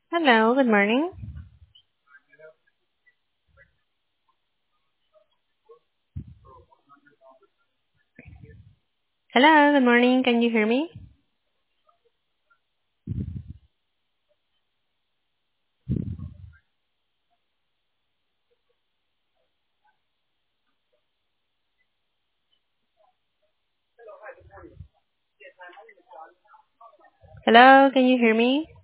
Hello, good morning. Hello, good morning. Can you hear me? Hello, can you hear me?